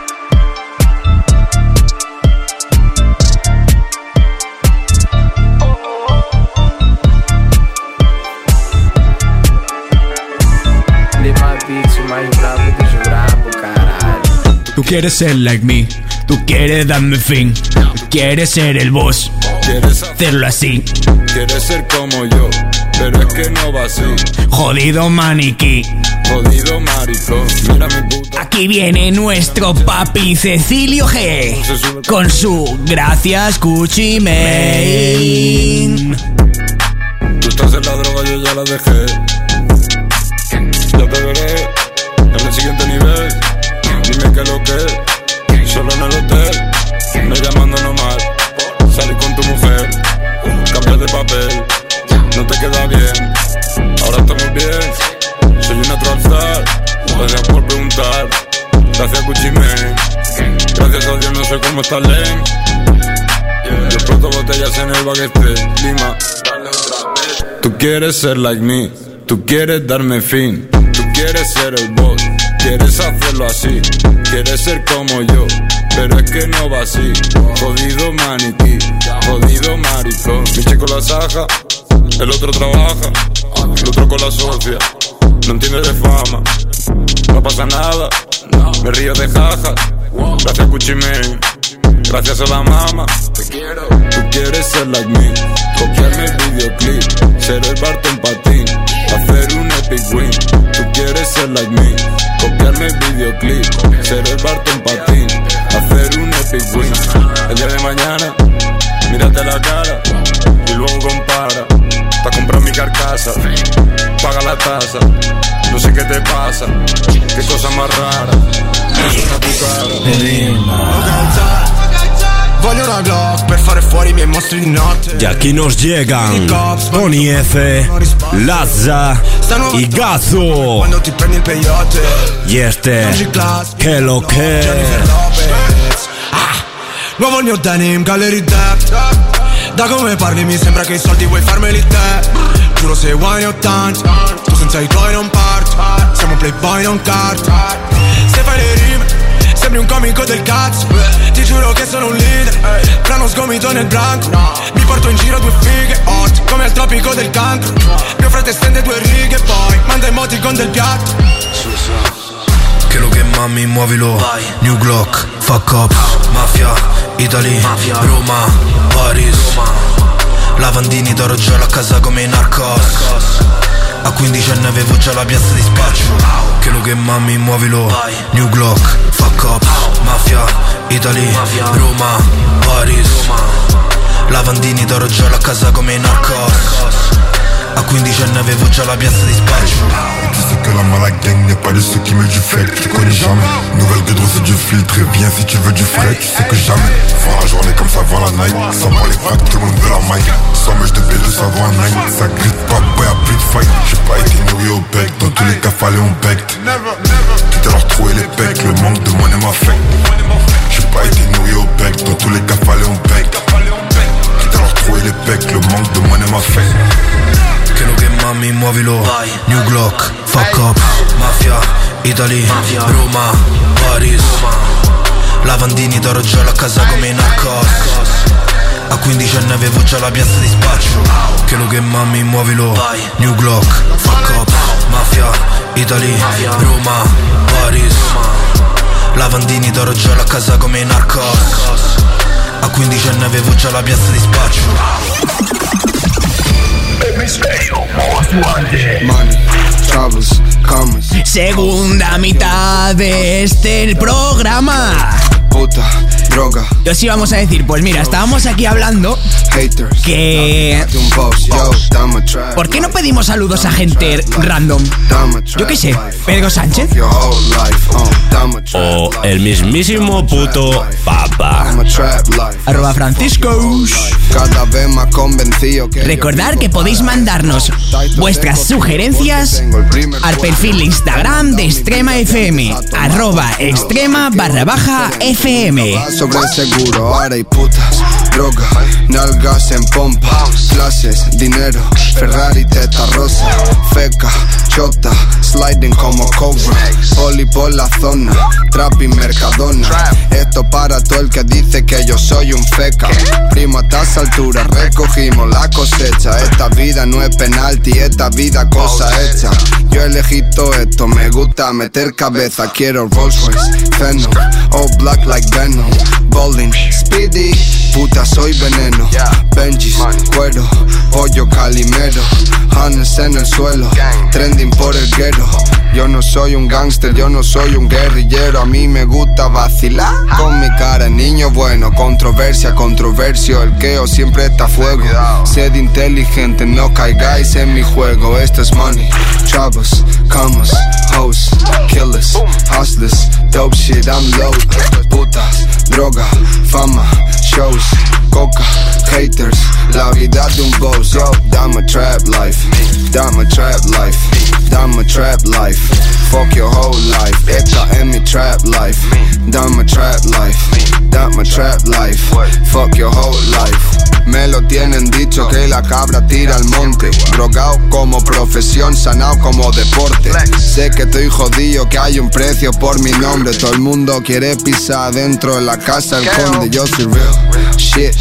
S8: Tú quieres ser like me, tú quieres darme fin, tú quieres ser el boss, quieres hacerlo así.
S21: Quieres ser como yo, pero es que no va así.
S8: Jodido maniquí,
S21: jodido maricón. Mira mi puta.
S8: Aquí viene nuestro papi Cecilio G con su Gracias Gucci Mane.
S21: Tú estás en la droga, yo ya la dejé. Ya te veré en el siguiente nivel. Dime qué es lo que es. Solo en el hotel, no llamándonos mal. Salir con tu mujer, cambiar de papel. No te queda bien, ahora estamos bien. Soy una trollstar, gracias por preguntar. Gracias Gucci Mane. Gracias a Dios no sé cómo está Len. Yo exploto botellas en el baguette, Lima. Tú quieres ser like me, tú quieres darme fin. Tú quieres ser el boss, quieres hacerlo así. Quieres ser como yo, pero es que no va así. Jodido maniquí, jodido maricón. Mi chico la saja, El otro trabaja, el otro con la socia. No entiende de fama, no pasa nada. Me río de jajas, gracias Gucci Mane, gracias a la mama. Te quiero. Tú quieres ser like me, copiar mi videoclip, ser el Barton Patín, hacer un epic win. Tú quieres ser like me, copiar mi videoclip, ser el Barton Patín, hacer un epic win. El día de mañana, mírate la cara y luego compara. Pa' comprar mi carcasa, paga la tasa. No sé qué te pasa, qué cosa más rara. Me suena tu cara.
S12: Voglio una Glock per fare fuori i miei mostri di notte.
S1: Y aquí nos llegan Tony F, Lazza y Gazzo.
S12: Quando ti prendi il peyote.
S1: Y este, che lo che.
S12: Ah, nuovo new denim, gallery depth. Da come parli mi sembra che i soldi vuoi farmeli te. Giuro se vuoi ottanta, tu senza i tuoi non parti. Siamo playboy non cart. Se fai le rime sembri un comico del cazzo. Ti giuro che sono un leader, brano sgomito nel branco. Mi porto in giro due fighe hot, come al tropico del cancro. Mio frate stende due righe poi manda emoticon del piatto.
S13: Che lo che mami muovilo. Vai. New Glock, fuck up, Mafia, Italy, Mafia. Roma, Paris, Roma. Lavandini d'oro giallo a casa come i Narcos. A quindici anni avevo già la piazza di spaccio. Che lo che mami muovilo. Vai. New Glock, fuck up, Mafia, Italy, Mafia. Roma, Paris, Roma. Lavandini d'oro giallo a casa come i Narcos. A quindici anni avevo già la piazza di spaccio.
S9: Tu sais que la mala gang n'est pas de ceux qui met du fake. Tu connais jamais, nouvelle gueudre c'est du filtre. Et bien si tu veux du frais, tu sais que jamais. Fin la journée comme ça vend la night. Ça vend les cracks, tout le monde veut la maille. Sans mèche de bédo, ça vend un nine. Ça grite pas, boy, y'a plus de fight. J'ai pas été nourri au bec, dans tous les cas fallait on bec. Tout à l'heure trouver les pecs, le manque de monnaie m'affecte. J'ai pas été nourri au bec, dans tous les cas fallait on bec. Tout à l'heure trouver les pecs, le manque de monnaie m'affecte.
S13: Che lo che mami muovilo. Vai. New Glock, fuck up, Mafia, Italy, Mafia. Roma, Paris, Roma. Lavandini d'oro giallo a casa come i Narcos. A quindici anni avevo già la piazza di spaccio. Che lo che mami muovilo. Vai. New Glock, fuck up, Mafia, Italy, Mafia. Roma, Paris, Roma. Lavandini d'oro giallo a casa come i Narcos. A quindici anni avevo già la piazza di spaccio.
S8: Segunda mitad de este programa.
S12: Puta, droga.
S8: Y os íbamos a decir, pues mira, estábamos aquí hablando que... ¿Por qué no pedimos saludos a gente random? Yo qué sé, Pedro Sánchez.
S1: O el mismísimo puto Papa.
S8: Arroba Franciscos. Recordad que podéis mandarnos vuestras sugerencias al perfil de Instagram de Extrema F M. Arroba extrema barra baja F M.
S12: Sobre seguro, ahora hay putas, droga, nalgas en pompa, clases, dinero, Ferrari, teta rosa, feca, chota, sliding como cobra, poli por la zona, trap y mercadona. Esto para todo el que dice que yo soy un feca. Primo, a estas alturas recogimos la cosecha. Esta vida no es penalti, esta vida cosa hecha. Yo elegí todo esto, me gusta meter cabeza. Quiero Rolls Royce, Venom, all black like Venom. Bowling, Speedy, puta soy veneno. Benjis, cuero, pollo calimero. Hannes en el suelo, trending por el guero. Yo no soy un gangster, yo no soy un guerrillero. A mí me gusta vacilar con mi cara, niño bueno. Controversia, controversio, el queo siempre está a fuego. Sed inteligente, no caigáis en mi juego. Esto es money, chavos, commas, hoes, killers, hustlers, dope shit, I'm low. Putas, droga, fama, shows, coca, haters, la vida de un boss. Yo, dame trap life, dame trap life, dame trap life. Fuck your whole life, esta es mi trap life. Dame trap life, dame trap life. Fuck your whole life. Me lo tienen dicho que la cabra tira al monte. Drogado como profesión, sanado como deporte. Sé que estoy jodido, que hay un precio por mi nombre. Todo el mundo quiere pisar dentro de la casa del conde. Yo soy real shit,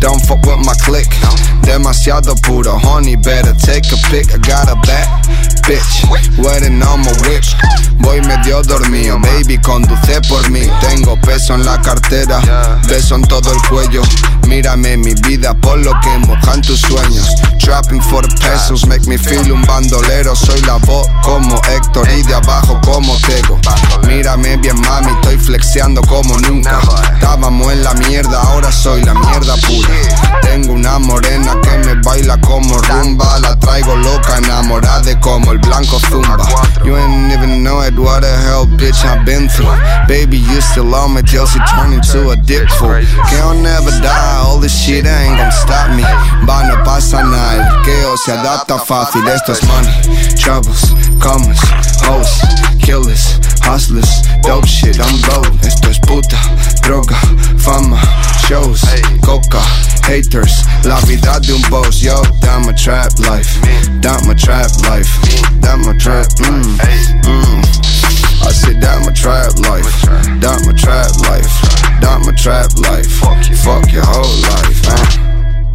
S3: don't fuck with my clique. Demasiado puro, honey, better take a pic. I got a bad bitch, waiting on my whip. Voy medio dormido, baby, conduce por mí. Tengo peso en la cartera, beso en todo el cuello. Mírame mi vida por lo que mojan tus sueños. Trapping for the pesos, make me feel un bandolero. Soy la voz como Héctor y de abajo como Tego. Mírame bien mami, estoy flexeando como nunca. Estábamos en la mierda, ahora soy la mierda pura. Tengo una morena que me baila como rumba. La traigo loca, enamorada de como el blanco zumba. You ain't even know it, what the hell bitch I've been through. Baby, you still on me till she turn into a dick fool. Can't never die, all this shit ain't gonna stop me. Va, no pasa nada, el queo se adapta fácil. Esto es money, troubles, commas, hoes, killers, hustlers, dope shit, I'm broke. Esto es puta, droga, fama, shows, coca, haters, la vida de un boss. Yo, damn my trap life, damn my trap life, damn my trap, mm, mm. I said damn my trap life, damn my trap life, damn my trap life, fuck your whole life, huh?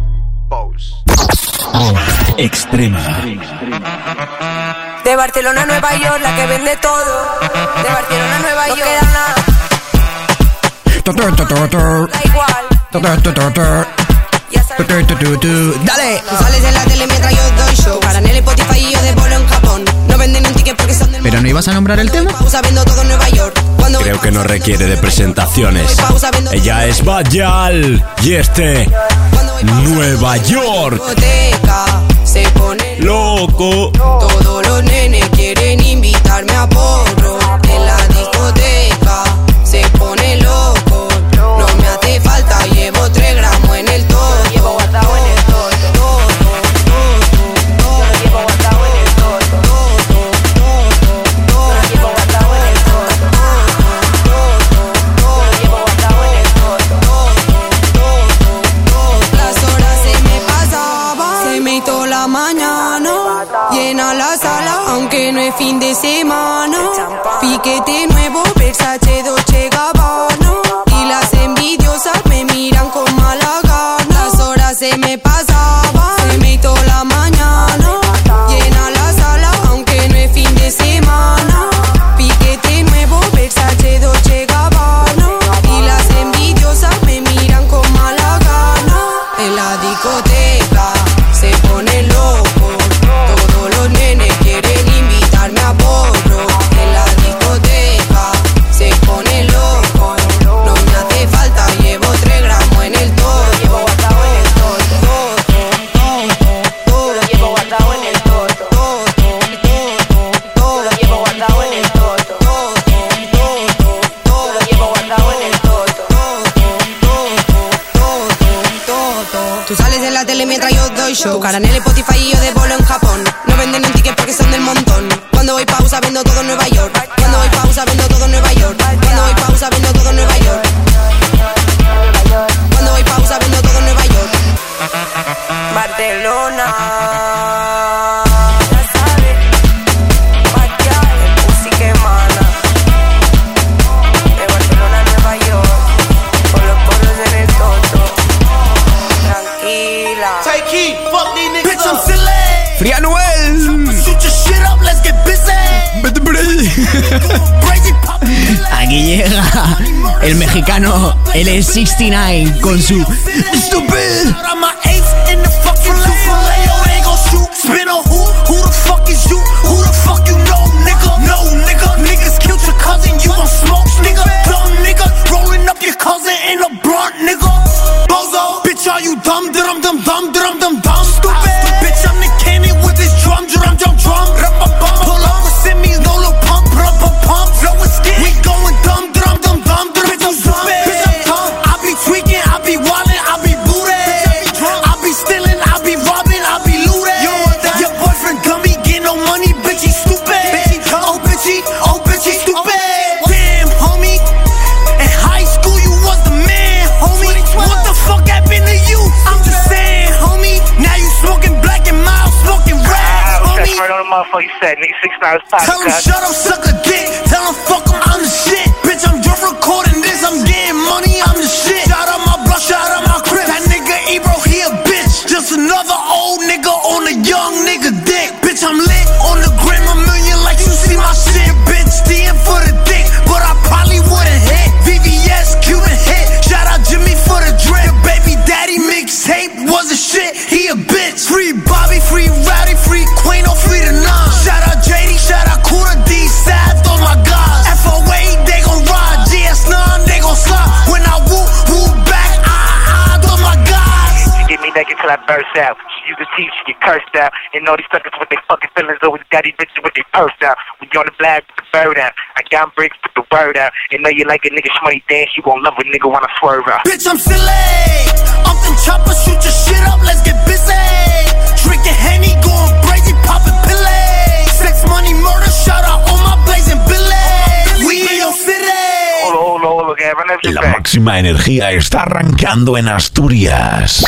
S8: Extrema.
S22: De Barcelona a Nueva York, la que vende todo. De Barcelona a Nueva York, no queda nada. Da igual.
S8: Dale.
S22: Tú sales en la tele mientras yo doy show. Para en el Spotify y yo de bolo en Japón. No venden un ticket porque son del...
S8: ¿Pero no ibas a nombrar el tema?
S22: Pausa viendo todo en Nueva York. Cuando
S1: creo que no requiere de presentaciones. Ella es Bajal y este Nueva York.
S22: Se pone
S1: loco.
S22: Todos los nenes quieren invitarme a porro. En la discoteca se pone loco. No me hace falta, llevo tres gramos en el todo. Llevo guardado en el todo. Llevo guardado en el todo. Llevo guardado en el todo. Llevo guardado en el todo. Las horas se me pasaban, se me hizo la mañana. Llena la sala, aunque no es fin de semana. Piquete nuevo, Versace, Dolce Gabbana. Y las envidiosas me miran con mala gana. Las horas se me pasaban, se me hizo la mañana. Llena la sala, aunque no es fin de semana. Piquete nuevo, Versace, Dolce Gabbana. Y las envidiosas me miran con mala gana. En la discoteca se pone loco. Todos los nenes quieren invitarme a porro. En la discoteca se pone loco. No me hace falta, llevo tres gramos en el todo. Llevo guardado en el todo. Todo lo llevo guardado en el todo. Todo lo llevo guardado en el todo. Todo lo llevo guardado en el todo. Tú sales en la tele mientras yo doy show. Tu cara en el Spotify y yo de bolo en Japón. No venden un ticket porque son del montón. Cuando voy pausa vendo todo en Nueva York. Cuando voy pausa vendo todo en Nueva York. Cuando voy pausa vendo todo en Nueva York. Cuando voy pausa vendo todo en Nueva York. Barcelona. Ya sabes. Bajal, el pussy que mana. De Barcelona a Nueva York. Con los polos en el toto. Tranquila.
S23: Take heat, fuck these niggas. Bitch, I'm silly.
S8: Fría Noel.
S23: Shoot your shit up, let's get busy.
S8: Vete por ahí. Aquí llega el mexicano L sesenta y nueve con su Stupid.
S23: Spin on who? Who the fuck is you? Who the fuck you know, nigga? No, nigga. Niggas killed your cousin, you gon' smoke, nigga. Dumb nigga, rolling up your cousin in a blunt, nigga. Bozo, bitch, are you dumb? Dum dum dum dum dum dum. Stupid, bitch, I'm the candy with this drum, drum, drum, drum. Pull up with Simmy's, no little pump, pump, pump, pump. Flow is skin. We going dumb, dum, dum, dum, dum. Bitch, I'm dumb, bitch, I'm dumb. I be tweaking, I be wildin', I be booted. I be stealing, I be robbing, I be looting. Your boyfriend gummy, get no money, bitch, he stupid. Oh, bitch, he, oh, bitch, he stupid. Damn, homie. In high school, you was the man, homie. What the fuck happened to you? I'm just saying, homie. Now you smoking black and mild, smoking red, homie.
S24: Right on the motherfucker said, nigga, six nine five.
S23: Tell him shut up, suck a dick. Tell him fuck him, I'm the shit. Bitch, I'm just recording this, I'm getting money, I'm the shit. Shout out my block, shout out my crib. That nigga Ibra
S24: naked till I burst out. She use the teeth, she get cursed out. And all these suckers with their fucking feelings always got these bitches with their purse out. When you on the black, put the bird out. I got bricks, put the word out. And know you like a nigga shmoney dance, you gon' love a nigga when I swerve out.
S23: Bitch, I'm silly. I'm them choppers, shoot your shit up, let's get busy. Drinking Henny, going crazy, popping pillay. Sex, money, murder, shout out all my blazing Billy. We in your city.
S1: La máxima energía está arrancando en Asturias.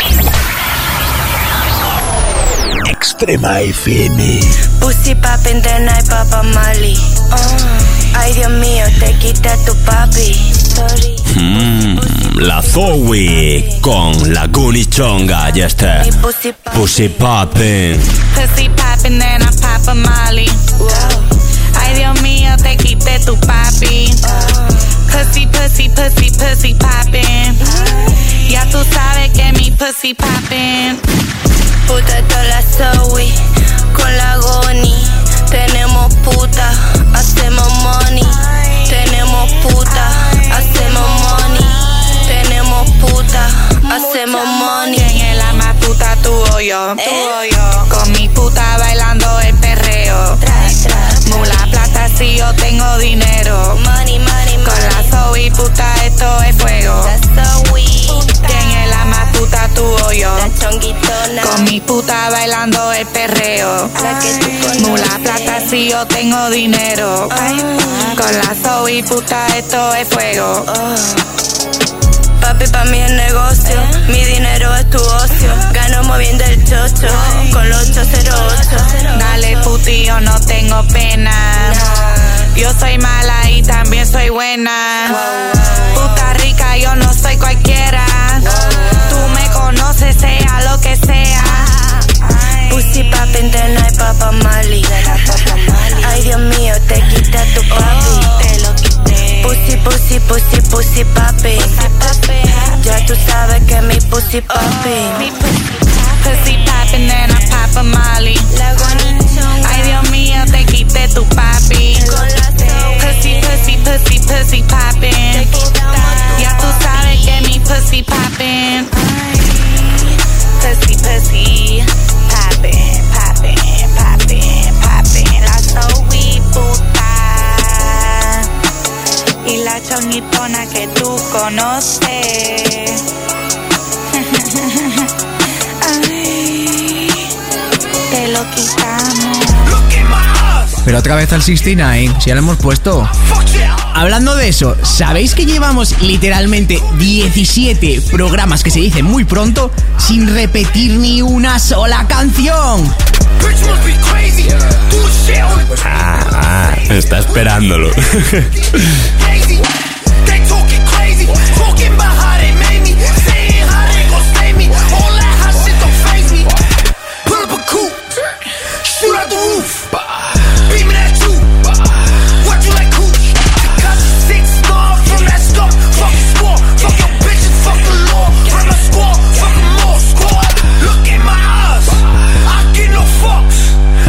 S1: Extrema F M.
S2: Pussy poppin' the night, Papa Mali. Uh, ay, Dios mío, te quita tu papi. Sorry.
S1: Mm, la Zoe con la Gunichonga, ya está.
S2: Pussy,
S1: Pussy poppin'.
S4: Pussy poppin', then I pop a Molly. Ay, Dios mío, te quité tu papi. Pussy, pussy, pussy, pussy poppin'. Ya tú sabes que mi pussy poppin'.
S2: Puta toda la Zoe con la Goni. Tenemos puta, hacemos money. Tenemos puta, hacemos money. Tenemos puta, hacemos money.
S4: ¿Quién es la más puta, tú o yo? Tú o yo. Con mi puta bailando el perreo. Mula plata si yo tengo dinero.
S2: Money, money, money.
S4: Con la Zoe puta esto es fuego. ¿Quién es la más puta, tú o yo? Con mi puta bailando el perreo. Mula plata si yo tengo dinero. Con la Zoe puta esto es fuego.
S2: Papi, pa' mí es negocio, mi dinero es tu ocio. Gano moviendo el chocho, con los ocho cero ocho.
S4: Dale puti, yo no tengo pena. Yo soy mala y también soy buena. Puta rica, yo no soy cualquiera. Tú me conoces, sea lo que sea.
S2: Pussy poppin' the night, Papa Mali. Ay, Dios mío, te quita tu papi. Te lo quité. Pussy, pussy, pussy, pussy papi. Ya tú sabes que mi pussy papi.
S4: Pussy poppin', then I pop a Molly. Ay, Dios mío, te quité tu papi. Pussy, pussy, pussy, pussy poppin'. Ya tú sabes que mi pussy poppin'. Pussy, pussy poppin', poppin', poppin', poppin'. La Zoe puta y la chonitona que tú conoces. Ay, te lo quitamos.
S8: Pero otra vez al sesenta y nueve, si ya lo hemos puesto. Hablando de eso, ¿sabéis que llevamos literalmente diecisiete programas, que se dice muy pronto, sin repetir ni una sola canción?
S1: Ah, ah, está esperándolo.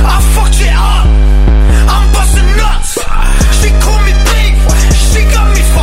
S23: She call me big, she got me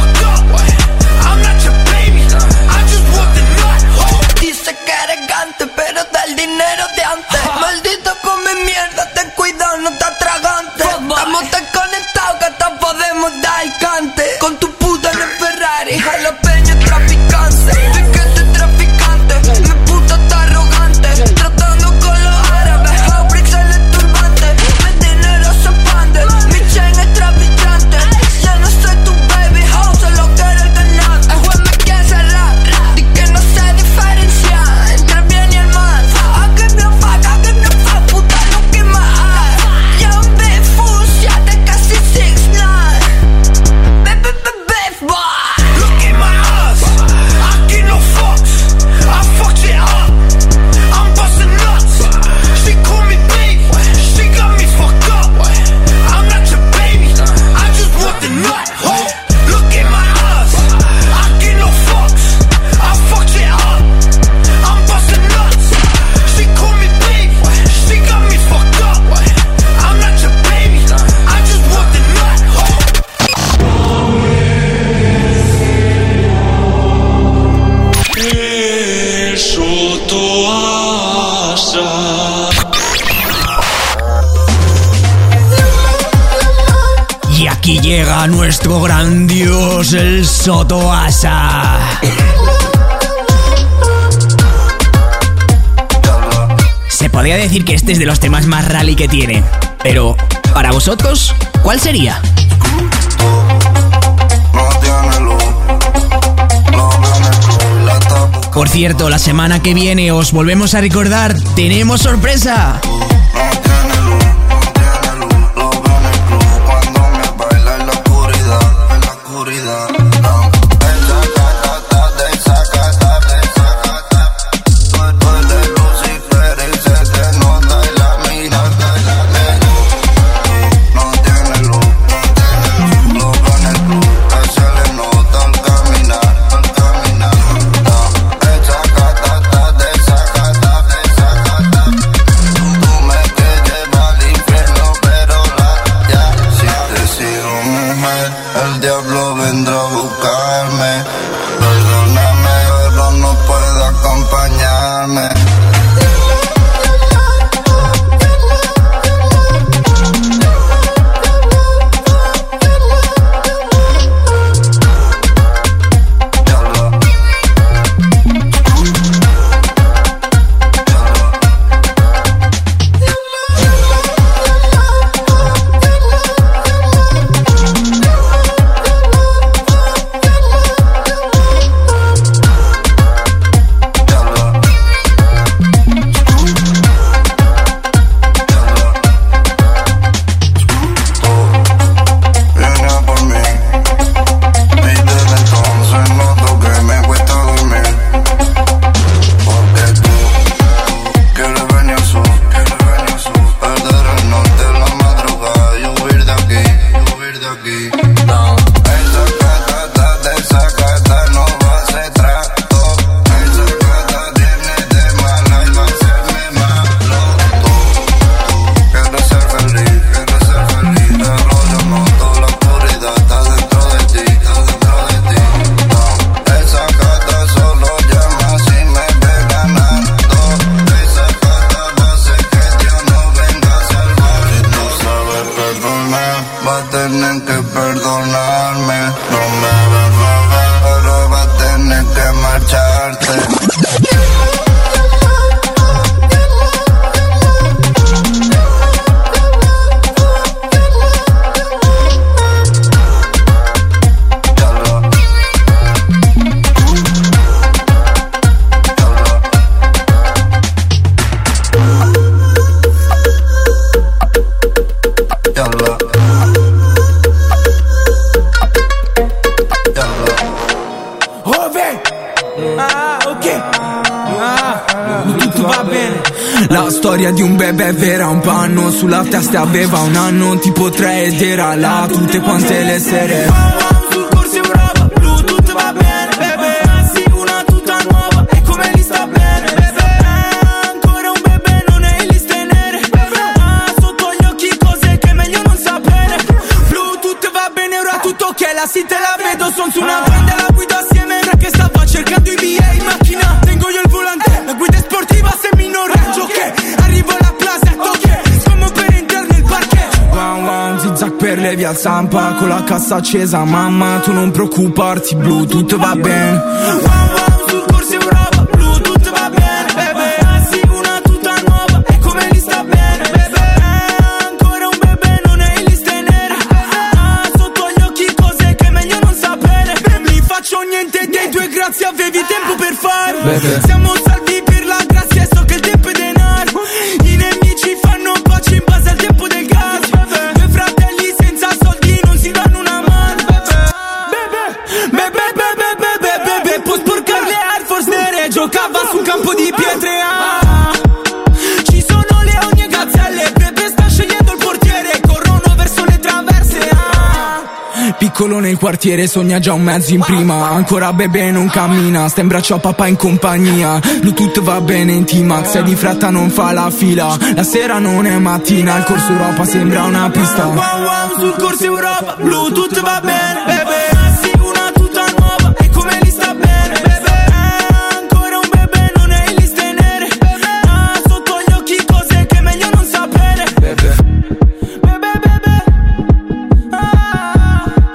S8: llega nuestro gran dios, el Sotoasa. Se podría decir que este es de los temas más rally que tiene, pero para vosotros, ¿cuál sería? Por cierto, la semana que viene os volvemos a recordar, tenemos sorpresa.
S11: La storia di un bebè vera, un panno sulla testa aveva un anno, tipo tre ed era là tutte quante le sere. Sul corso Europa, Bluetooth va bene, bebè, sì una tutta nuova e come li sta bene, bebè, ancora un bebè non è in liste nere, bebè, sotto gli occhi cose che è meglio non sapere. Bluetooth va bene, ora tutto ok, la sì te la vedo, son su una banda la guida assieme, che stava cercando i B A in macchina, tengo io il volante, la guida è sportiva se mi non raggio che arrivo alla plaza che scomo per entrare nel parcheggio. Wow wow, zigzag per le via Zampa con la cassa accesa, mamma tu non preoccuparti, Bluetooth va bene. Wow wow, sul corso Europa, Bluetooth va bene, bebè, sì una tutta nuova e come li sta bene, bebè, ancora un bebè non è in liste nere, ah, sotto gli occhi cose che è meglio non sapere, mi faccio niente dei due grazie, avevi tempo per fare, bebè. Siamo salvi per la grazia, so che il tempo è denaro, i nemici fanno pace in base al tempo del gas, due fratelli senza soldi non si danno una mano, bebè, bebè, bebè, bebè, bebè, può sporcare le Air Force nere, giocava su un campo di pietre, ah. Ci sono leoni e gazzelle, bebè sta scegliendo il portiere, corrono verso le traverse, ah. Piccolo nel quartiere, sogna già un mezzo in prima, ancora bebè non cammina, sta in braccio a papà in compagnia, Bluetooth va bene in T-Max, se di fretta non fa la fila, la sera non è mattina, il corso Europa sembra una pista. Wow wow, sul corso Europa, Bluetooth va bene, bebè, sì una tutta nuova e come li sta bene, bebè, ancora un bebè non è in liste nere, ah, sotto gli occhi cose che è meglio non sapere, bebè, bebè, bebè, ah.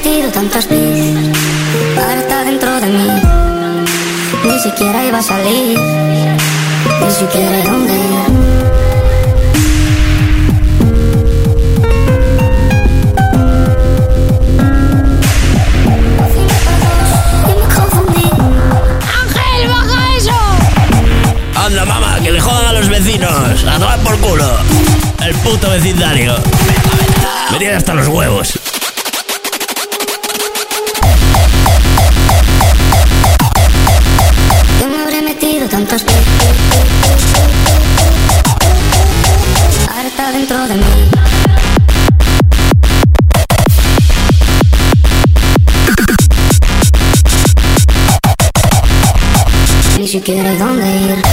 S5: metido tantas veces, ahora está dentro de mí. Ni siquiera iba a salir, ni siquiera hay dónde ir.
S1: Anda, mamá, que le jodan a los vecinos. A tomar por culo. El puto vecindario. Me tiene hasta los huevos.
S5: Yo me habré metido tantas veces, ahora está dentro de mí. Ni siquiera hay dónde ir.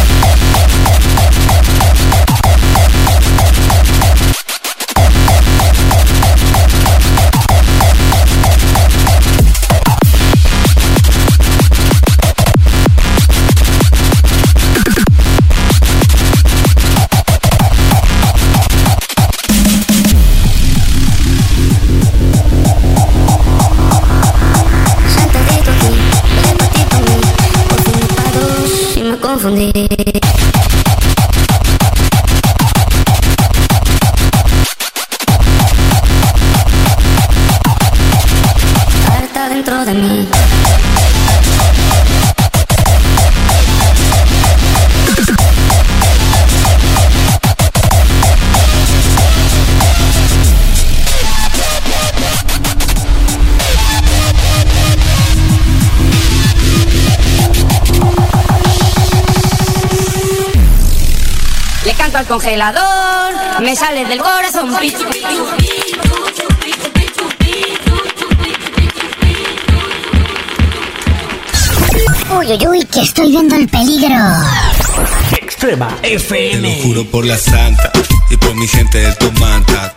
S5: Confundí. Ahora está dentro de mí. Le canto al congelador, me sale del corazón.
S7: Uy, uy, uy, que estoy viendo el peligro.
S8: Extrema F M.
S14: Te lo juro por la santa y por mi gente del Tomanta.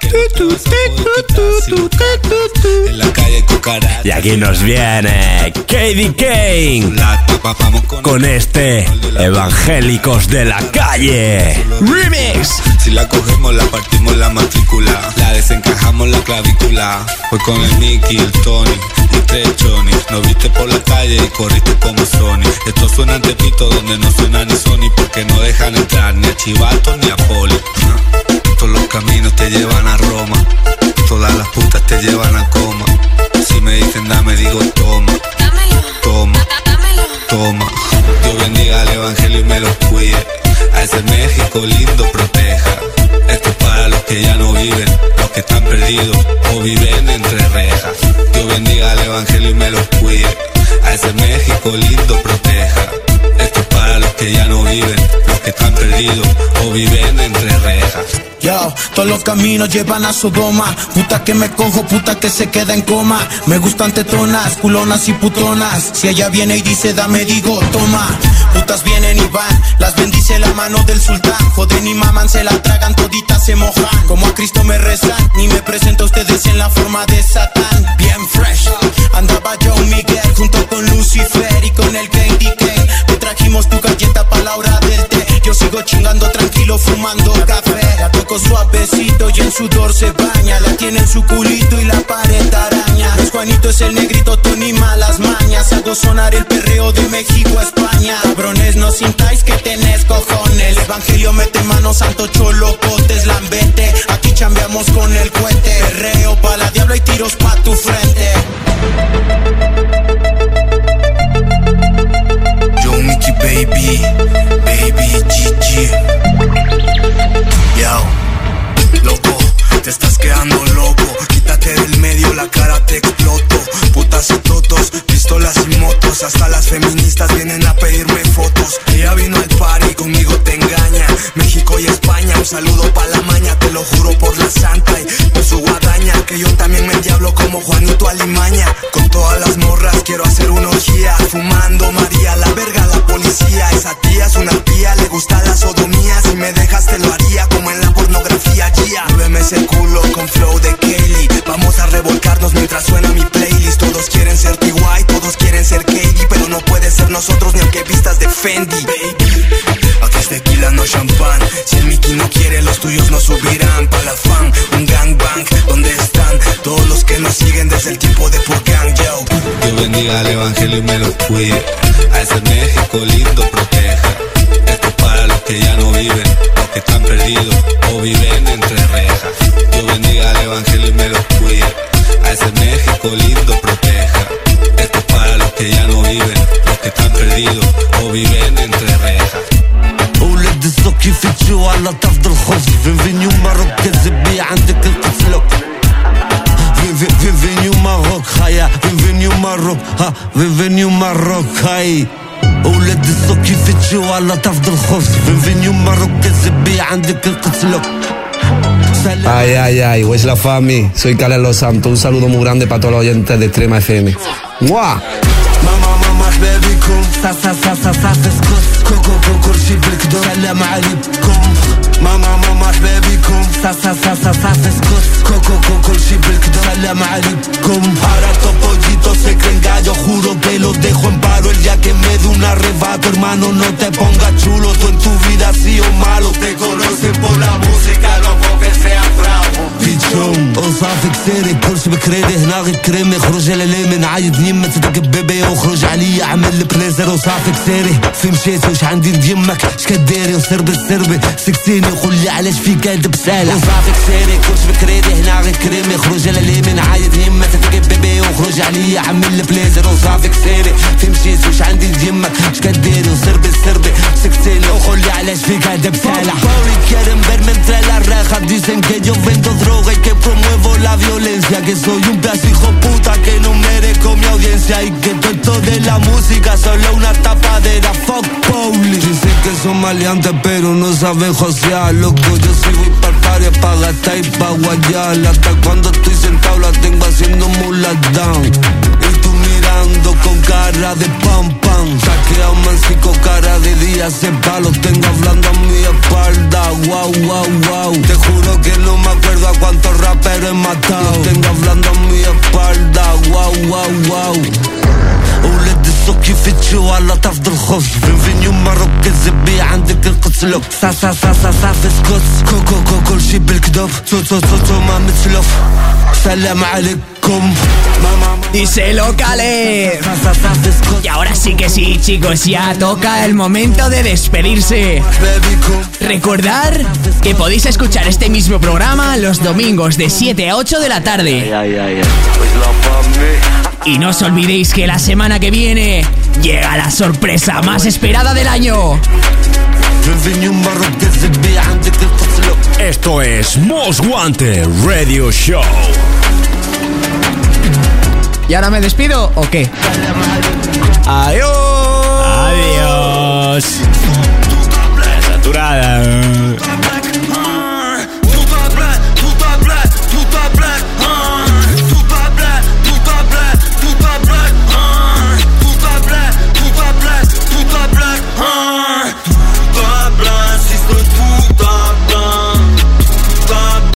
S14: En la calle Cucaracha.
S1: Y aquí nos viene K D Kane con este Evangélicos de la Calle Remix.
S14: Si la cogemos la partimos la matrícula, la desencajamos la clavícula. Fue con el Mickey, el Tony y tres Johnny. Nos viste por la calle y corriste como Sony. Esto suena en Tepito donde no suena ni Sony, porque no dejan entrar ni a Chivato ni a Poli. Todos los caminos te llevan a Roma, todas las putas te llevan a coma. Si me dicen dame, digo toma, toma, toma. Dios bendiga al evangelio y me los cuide. A ese México lindo proteja. Esto es para los que ya no viven, los que están perdidos o viven entre rejas. Dios bendiga al evangelio y me los cuide. A ese México lindo proteja. Esto es para los que ya no viven, los que están perdidos o viven entre rejas.
S12: Yo, todos los caminos llevan a Sodoma. Puta que me cojo, puta que se queda en coma. Me gustan tetonas, culonas y putonas. Si ella viene y dice dame, digo toma. Putas vienen y van, las bendice la mano del sultán. Joden y maman, se la tragan, toditas se mojan. Como a Cristo me rezan, ni me presento a ustedes en la forma de Satán. Bien fresh, andaba yo Miguel junto con Lucifer y con el K D K. Te trajimos tu galleta pa' la hora del té. Yo sigo chingando tranquilo fumando café. La toco suavecito y en sudor se baña. La tiene en su culito y la pared araña. Es Juanito, es el negrito, Tony malas mañas. Hago sonar el perreo de México a España. Cabrones, no sintáis que tenés cojones. El evangelio mete mano, santo cholo, cotes, lambete. Aquí chambeamos con el cohete. Perreo pa' la diabla y tiros pa' tu frente.
S13: Yo Mickey baby, baby G G. Yo, loco, te estás quedando loco. Quítate del medio, la cara te exploto. Putas y totos, pistolas y motos. Hasta las feministas vienen a pedirme fotos. Ella vino al party, conmigo te engaña. México y España, un saludo pa' la maña. Te lo juro por la santa y por su guadaña, que yo también me endiablo como Juanito Alimaña. Con todas las morras quiero hacer una orgía. Fumando María, la verga, la policía. Esa tía es una tía, le gusta la sodomía. Si me dejas te lo haría como en la pornografía, yeah. Muéveme ese culo con flow de Kaylee. Vamos a revolcarnos mientras suena mi playlist. Todos quieren ser T Y, todos quieren ser Katie, pero no puede ser nosotros ni aunque vistas de Fendi, baby. Aquí es tequila, no champán. Si el Mickey no quiere, los tuyos no subirán. Pa' la fan, un gangbang, ¿dónde están? Todos los que nos siguen desde el tiempo de por qué
S14: bendiga el evangelio y me los cuide. A ese México lindo proteja. Esto es para los que ya no viven, los que están perdidos o viven entre rejas. Dios bendiga el evangelio y me los cuide. A ese México lindo proteja. Esto es para los que ya no viven, los que están perdidos o viven entre rejas.
S20: ولاد الزوك يفتشوا على طرف الخوف فين فينيو ماروك كذبي عندك القتلوك فين فين فين فينيو ماروك خايا فين فينيو ماروك ها فين فينيو ماروك هاي ولاد الزوك يفتشوا على طرف الخوف فين فينيو ماروك كذبي عندك القتلوك.
S10: Ay, ay, ay, West La Fami, soy Caleb Los Santos, un saludo muy grande para todos los oyentes de Extrema F M. ¡Mua!
S20: ماما ماما حبابيكم سا سا سا سا سا فسكوس كوكو كوكو شي بالكدو سلام عليكم ماما ماما حبابيكم سا سا سا سا سا فسكوس كوكو كوكو شي بالكدو سلام عليكم. Ahora estos pollitos se creen gallo, juro que los dejo en paro el día que me dé un arrebato, hermano, no te pongas chulo, tú en tu vida has sido malo, te conocen por la música, no porque seas bravo. بيتشوم وصافي كسيري كلش بكريدي هنا غير كريمي خرج للي من عايد نيمة تدك بيبي وخرج عليا عمل البليزر وصافي كسيري في مشيتي وش عندي نديمك اش كديري وسربي السربي سكتيني وقول لي علاش في قلب سالة وصافي كسيري كلش بكريدي هنا غير كريمي خرج للي من عايد نيمة تدك بيبي وخرج عليا عمل البليزر وصافي كسيري في مشيتي وش عندي نديمك اش كديري وسربي السربي سكتيني وقول لي علاش في قلب سالة. Pauli quieren verme entre las rejas, dicen que yo vendo droga y que promuevo la violencia, que soy un pedazo hijo puta que no merezco mi audiencia y que todo esto de la música solo una tapadera. Fuck Pauli. Dicen que son maleantes pero no saben josear, loco, yo sí voy pa'l party pa' gastar y pa' guayar. Hasta cuando estoy sentado la tengo haciendo mula down y tú mirando con cara de pam pam. Saqueado mancico, cara de día, ese palo tengo hablando a mi espalda. Wow, wow, wow. Te juro que no me acuerdo a cuántos raperos he matado. Los tengo hablando a mi espalda. Wow, wow, wow. ولاد السوق يفتشوا على طرف الخوف فين فينيو ماروك كذبي عندك القتلوك سا سا سا سا سا فسكوت كوكو كوكو شي بالكدوب تو تو تو تو ما متلوف سلام عليكم.
S8: Díselo, Caleb. Y ahora sí que sí, chicos, ya toca el momento de despedirse. Recordar que podéis escuchar este mismo programa los domingos de siete a ocho de la tarde. Y no os olvidéis que la semana que viene llega la sorpresa más esperada del año.
S1: Esto es Most Wanted Radio Show.
S8: ¿Y ahora me despido o qué?
S1: Adiós.
S8: Adiós.
S1: Saturada.